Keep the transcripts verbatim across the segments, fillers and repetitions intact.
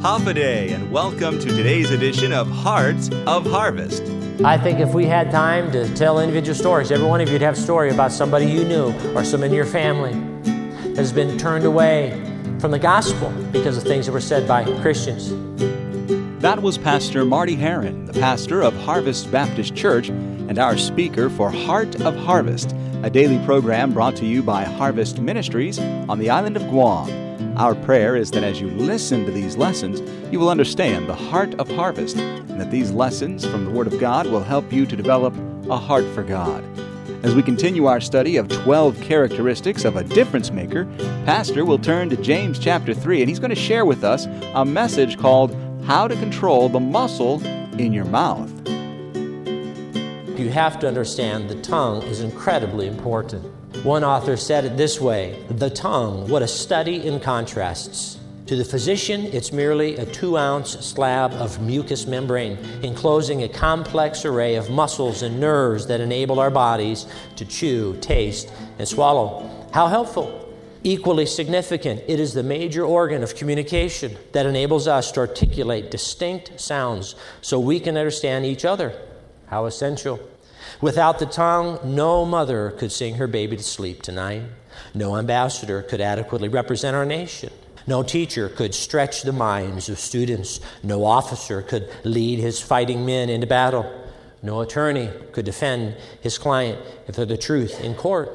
Hafa-Adai, and welcome to today's edition of Hearts of Harvest. I think if we had time to tell individual stories, every one of you would have a story about somebody you knew or someone in your family that has been turned away from the gospel because of things that were said by Christians. That was Pastor Marty Heron, the pastor of Harvest Baptist Church and our speaker for Heart of Harvest, a daily program brought to you by Harvest Ministries on the island of Guam. Our prayer is that as you listen to these lessons, you will understand the heart of harvest, and that these lessons from the Word of God will help you to develop a heart for God. As we continue our study of twelve characteristics of a difference maker, Pastor will turn to James chapter three, and he's going to share with us a message called How to Control the Muscle in Your Mouth. You have to understand the tongue is incredibly important. One author said it this way: the tongue, what a study in contrasts. To the physician, it's merely a two-ounce slab of mucous membrane enclosing a complex array of muscles and nerves that enable our bodies to chew, taste, and swallow. How helpful! Equally significant, it is the major organ of communication that enables us to articulate distinct sounds so we can understand each other. How essential. Without the tongue, no mother could sing her baby to sleep tonight. No ambassador could adequately represent our nation. No teacher could stretch the minds of students. No officer could lead his fighting men into battle. No attorney could defend his client for the truth in court.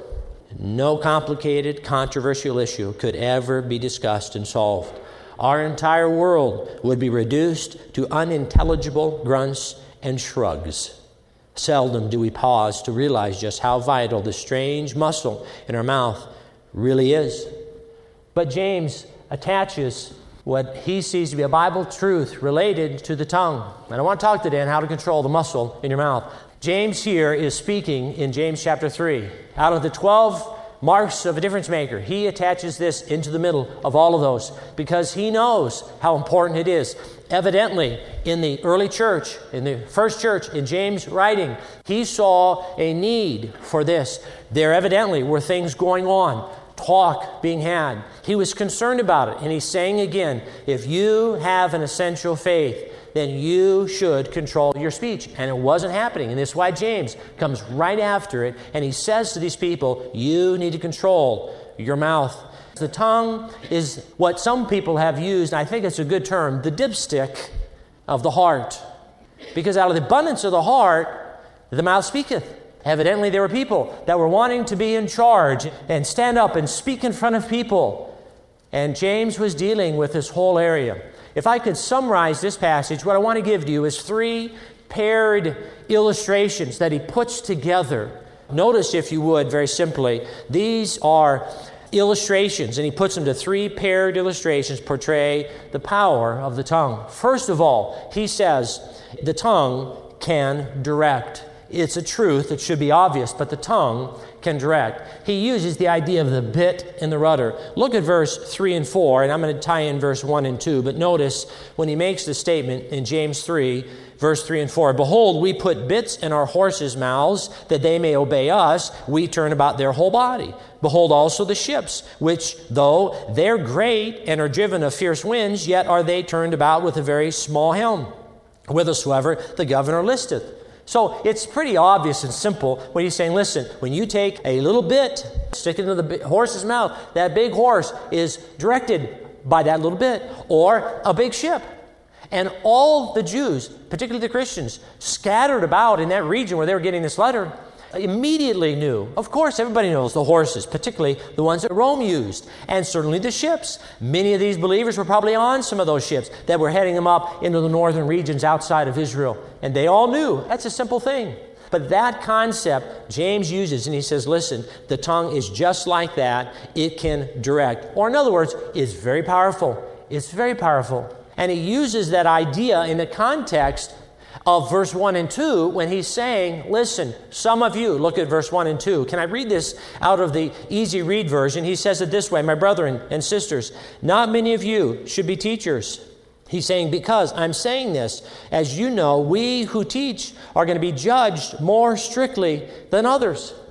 No complicated, controversial issue could ever be discussed and solved. Our entire world would be reduced to unintelligible grunts and shrugs. Seldom do we pause to realize just how vital this strange muscle in our mouth really is. But James attaches what he sees to be a Bible truth related to the tongue. And I want to talk today on how to control the muscle in your mouth. James here is speaking in James chapter three. Out of the twelve marks of a difference maker, he attaches this into the middle of all of those because he knows how important it is. Evidently, in the early church, in the first church, in James' writing, he saw a need for this. There evidently were things going on, talk being had. He was concerned about it, and he's saying again, if you have an essential faith, then you should control your speech. And it wasn't happening. And this is why James comes right after it, and he says to these people, you need to control your mouth. The tongue is what some people have used, and I think it's a good term, the dipstick of the heart. Because out of the abundance of the heart, the mouth speaketh. Evidently, there were people that were wanting to be in charge and stand up and speak in front of people. And James was dealing with this whole area. If I could summarize this passage, what I want to give to you is three paired illustrations that he puts together. Notice, if you would, very simply, these are illustrations, and he puts them to three paired illustrations portray the power of the tongue. First of all, he says the tongue can direct. It's a truth that should be obvious, but the tongue can direct. He uses the idea of the bit and the rudder. Look at verse three and four, and I'm going to tie in verse one and two, but notice when he makes the statement in James three, verse three and four, behold, we put bits in our horses' mouths that they may obey us. We turn about their whole body. Behold also the ships, which though they're great and are driven of fierce winds, yet are they turned about with a very small helm, whithersoever the governor listeth. So it's pretty obvious and simple when he's saying, listen, when you take a little bit, stick it into the horse's mouth, that big horse is directed by that little bit, or a big ship. And all the Jews, particularly the Christians, scattered about in that region where they were getting this letter, immediately knew. Of course, everybody knows the horses, particularly the ones that Rome used, and certainly the ships. Many of these believers were probably on some of those ships that were heading them up into the northern regions outside of Israel. And they all knew. That's a simple thing. But that concept James uses, and he says, listen, the tongue is just like that. It can direct. Or in other words, it's very powerful. It's very powerful. And he uses that idea in the context of verse one and two when he's saying, listen, some of you, look at verse one and two. Can I read this out of the easy read version? He says it this way, my brethren and sisters, not many of you should be teachers. He's saying, because I'm saying this, as you know, we who teach are going to be judged more strictly than others.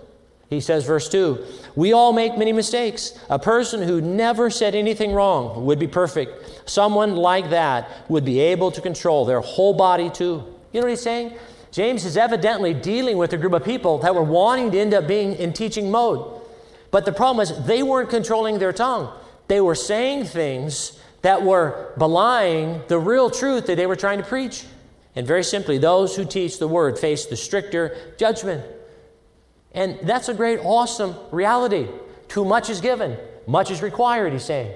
He says, verse two, we all make many mistakes. A person who never said anything wrong would be perfect. Someone like that would be able to control their whole body too. You know what he's saying? James is evidently dealing with a group of people that were wanting to end up being in teaching mode. But the problem is they weren't controlling their tongue. They were saying things that were belying the real truth that they were trying to preach. And very simply, those who teach the word face the stricter judgment. And that's a great, awesome reality. Too much is given, much is required, he's saying.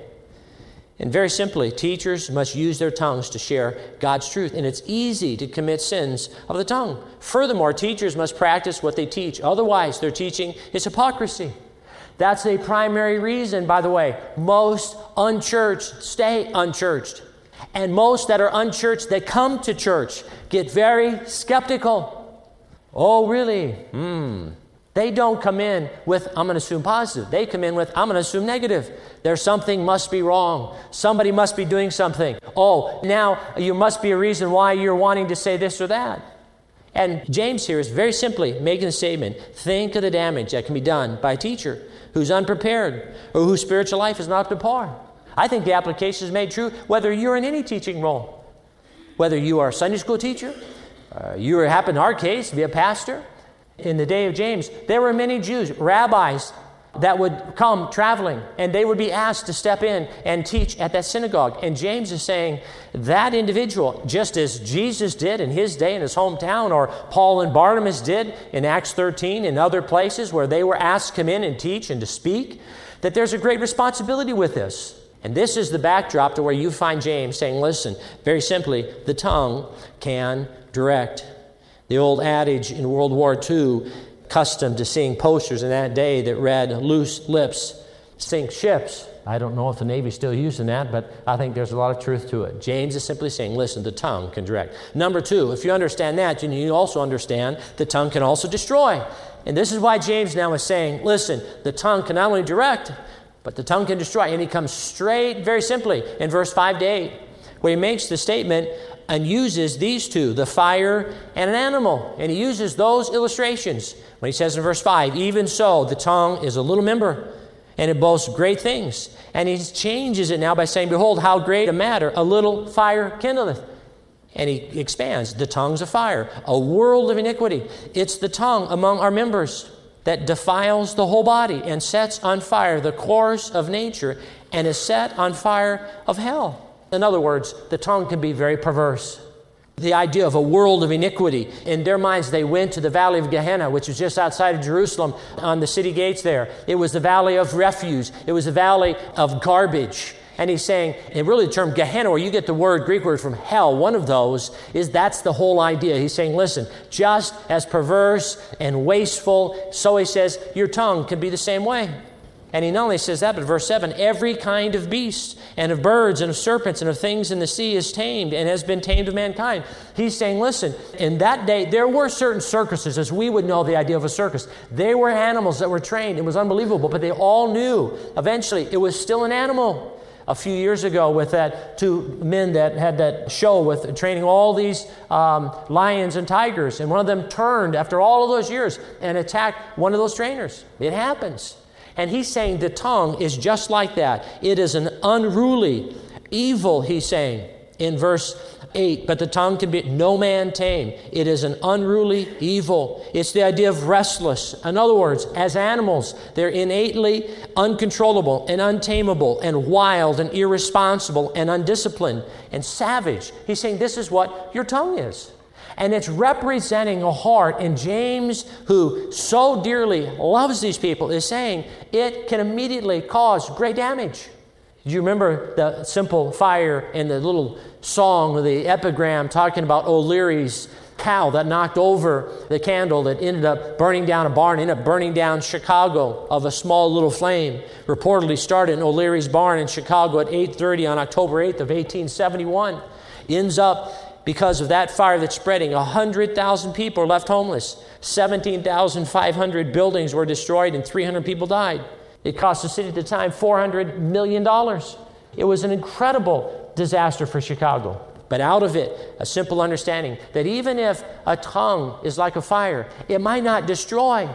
And very simply, teachers must use their tongues to share God's truth. And it's easy to commit sins of the tongue. Furthermore, teachers must practice what they teach. Otherwise, their teaching is hypocrisy. That's a primary reason, by the way, most unchurched stay unchurched. And most that are unchurched that come to church get very skeptical. Oh, really? Hmm. They don't come in with, I'm going to assume positive. They come in with, I'm going to assume negative. There's something must be wrong. Somebody must be doing something. Oh, now you must be a reason why you're wanting to say this or that. And James here is very simply making a statement. Think of the damage that can be done by a teacher who's unprepared or whose spiritual life is not up to par. I think the application is made true whether you're in any teaching role. Whether you are a Sunday school teacher, uh, you happen in our case to be a pastor. In the day of James, there were many Jews, rabbis, that would come traveling, and they would be asked to step in and teach at that synagogue. And James is saying that individual, just as Jesus did in his day in his hometown, or Paul and Barnabas did in Acts thirteen and other places where they were asked to come in and teach and to speak, that there's a great responsibility with this. And this is the backdrop to where you find James saying, listen, very simply, the tongue can direct. The old adage in World War Two, accustomed to seeing posters in that day that read, loose lips sink ships. I don't know if the Navy's still using that, but I think there's a lot of truth to it. James is simply saying, listen, the tongue can direct. Number two, if you understand that, then you also understand the tongue can also destroy. And this is why James now is saying, listen, the tongue can not only direct, but the tongue can destroy. And he comes straight, very simply, in verse five to eight, where he makes the statement, and uses these two, the fire and an animal. And he uses those illustrations when he says in verse five, even so, the tongue is a little member, and it boasts great things. And he changes it now by saying, behold, how great a matter a little fire kindleth. And he expands, the tongue's a fire, a world of iniquity. It's the tongue among our members that defiles the whole body and sets on fire the course of nature and is set on fire of hell. In other words, the tongue can be very perverse. The idea of a world of iniquity. In their minds, they went to the valley of Gehenna, which was just outside of Jerusalem on the city gates there. It was the valley of refuse. It was the valley of garbage. And he's saying, and really the term Gehenna, where you get the word, Greek word from hell, one of those, is that's the whole idea. He's saying, listen, just as perverse and wasteful, so he says, your tongue can be the same way. And he not only says that, but verse seven, every kind of beast and of birds and of serpents and of things in the sea is tamed and has been tamed of mankind. He's saying, listen, in that day, there were certain circuses, as we would know the idea of a circus. They were animals that were trained. It was unbelievable, but they all knew eventually it was still an animal. A few years ago with that two men that had that show with training all these um, lions and tigers, and one of them turned after all of those years and attacked one of those trainers. It happens. And he's saying the tongue is just like that. It is an unruly evil, he's saying in verse eight. But the tongue can be no man tame. It is an unruly evil. It's the idea of restless. In other words, as animals, they're innately uncontrollable and untamable and wild and irresponsible and undisciplined and savage. He's saying this is what your tongue is. And it's representing a heart. And James, who so dearly loves these people, is saying it can immediately cause great damage. Do you remember the simple fire in the little song, the epigram, talking about O'Leary's cow that knocked over the candle that ended up burning down a barn, ended up burning down Chicago of a small little flame. Reportedly started in O'Leary's barn in Chicago at eight thirty on October eighth of eighteen seventy-one. Ends up, because of that fire that's spreading, one hundred thousand people are left homeless. seventeen thousand five hundred buildings were destroyed and three hundred people died. It cost the city at the time four hundred million dollars. It was an incredible disaster for Chicago. But out of it, a simple understanding that even if a tongue is like a fire, it might not destroy,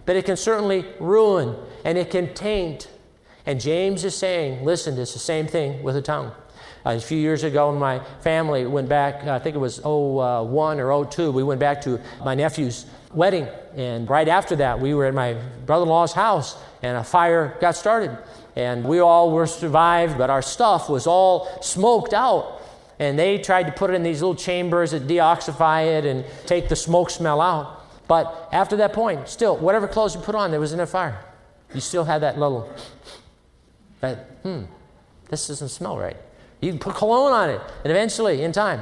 but it can certainly ruin, and it can taint. And James is saying, listen, it's the same thing with the tongue. Uh, a few years ago, my family went back, uh, I think it was oh one or oh two, we went back to my nephew's wedding. And right after that, we were at my brother-in-law's house, and a fire got started. And we all were survived, but our stuff was all smoked out. And they tried to put it in these little chambers that deoxify it and take the smoke smell out. But after that point, still, whatever clothes you put on, there was in a fire. You still had that little, that, hmm, this doesn't smell right. You can put cologne on it, and eventually, in time.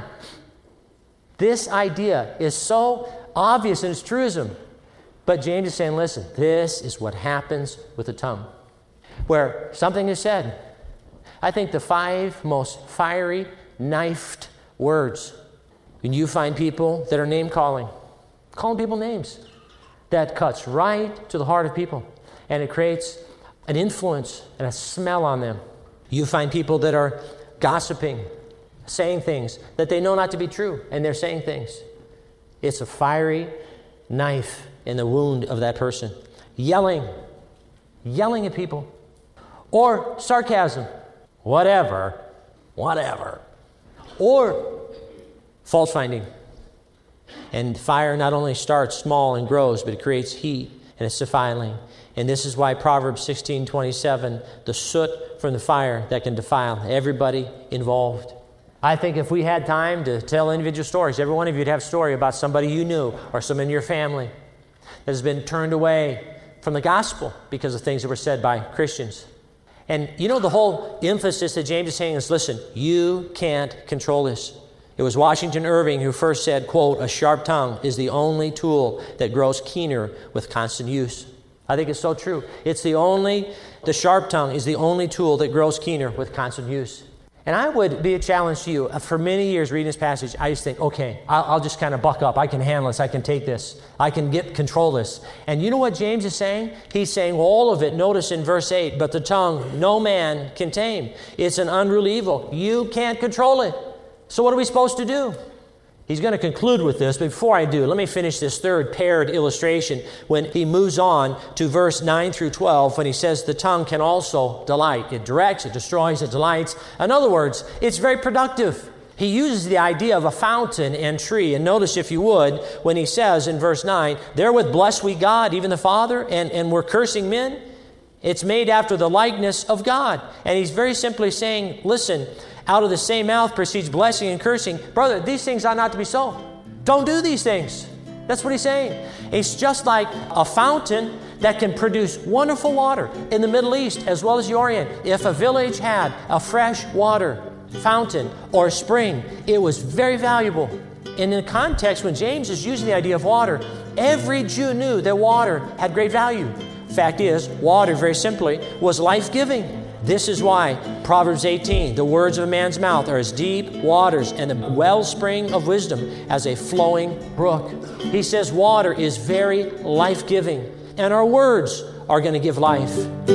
This idea is so obvious in its truism. But James is saying, listen, this is what happens with the tongue. Where something is said, I think the five most fiery, knifed words, when you find people that are name-calling, calling people names, that cuts right to the heart of people, and it creates an influence and a smell on them. You find people that are gossiping, saying things that they know not to be true, and they're saying things. It's a fiery knife in the wound of that person. Yelling, yelling at people. Or sarcasm, whatever, whatever. Or fault-finding. And fire not only starts small and grows, but it creates heat, and it's defiling. And this is why Proverbs sixteen twenty-seven, the soot from the fire that can defile everybody involved. I think if we had time to tell individual stories, every one of you would have a story about somebody you knew or someone in your family that has been turned away from the gospel because of things that were said by Christians. And you know, the whole emphasis that James is saying is, listen, you can't control this. It was Washington Irving who first said, quote, a sharp tongue is the only tool that grows keener with constant use. I think it's so true. It's the only, the sharp tongue is the only tool that grows keener with constant use. And I would be a challenge to you. For many years reading this passage, I just think, okay, I'll, I'll just kind of buck up. I can handle this. I can take this. I can get control this. And you know what James is saying? He's saying all of it. Notice in verse eight, but the tongue no man can tame. It's an unruly evil. You can't control it. So what are we supposed to do? He's going to conclude with this, but before I do, let me finish this third paired illustration when he moves on to verse nine through twelve, when he says the tongue can also delight. It directs, it destroys, it delights. In other words, it's very productive. He uses the idea of a fountain and tree. And notice, if you would, when he says in verse nine, therewith bless we God, even the Father, and, and we're cursing men. It's made after the likeness of God. And he's very simply saying, listen, out of the same mouth proceeds blessing and cursing. Brother, these things ought not to be so. Don't do these things. That's what he's saying. It's just like a fountain that can produce wonderful water in the Middle East as well as the Orient. If a village had a fresh water fountain or spring, it was very valuable. And in the context, when James is using the idea of water, every Jew knew that water had great value. Fact is, water, very simply, was life-giving. This is why Proverbs eighteen, the words of a man's mouth are as deep waters and the wellspring of wisdom as a flowing brook. He says water is very life-giving, and our words are going to give life.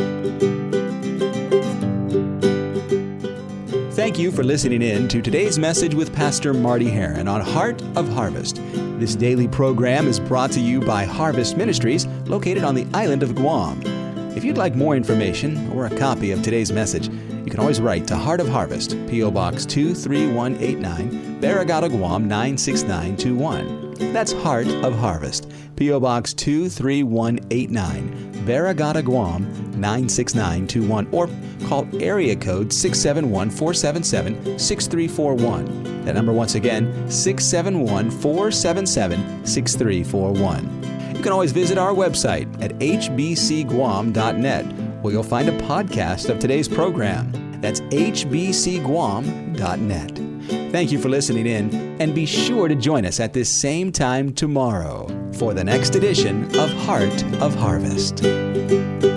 Thank you for listening in to today's message with Pastor Marty Heron on Heart of Harvest. This daily program is brought to you by Harvest Ministries, located on the island of Guam. If you'd like more information or a copy of today's message, you can always write to Heart of Harvest, P O Box two three one eight nine, Barragata, Guam nine six nine two one. That's Heart of Harvest, P O Box two three one eight nine, Barragata, Guam nine six nine two one, or call area code six seven one, four seven seven, six three four one. That number once again, six seven one, four seven seven, six three four one. You can always visit our website at h b c guam dot net, where you'll find a podcast of today's program. That's h b c guam dot net. Thank you for listening in, and be sure to join us at this same time tomorrow for the next edition of Heart of Harvest.